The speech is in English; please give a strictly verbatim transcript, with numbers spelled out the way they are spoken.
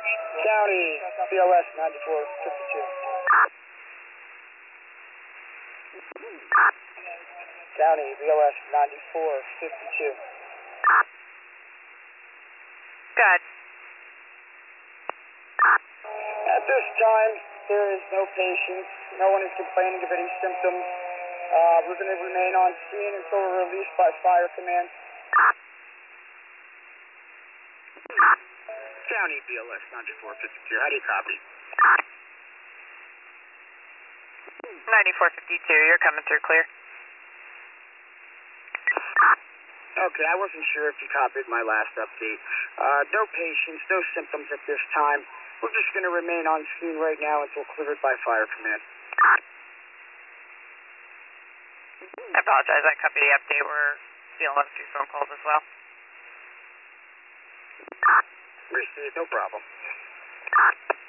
County, B L S ninety-four fifty-two. County, B L S ninety-four fifty-two. Good. At this time, there is no patient. No one is complaining of any symptoms. Uh, we're going to remain on scene until we're released by fire command. County, B L S ninety-four fifty-two. How do you copy? ninety-four fifty-two, you're coming through clear. Okay, I wasn't sure if you copied my last update. Uh, no patients, no symptoms at this time. We're just going to remain on scene right now until cleared by fire command. I apologize, I copied the update. We're dealing with a few phone calls as well. Received, no problem.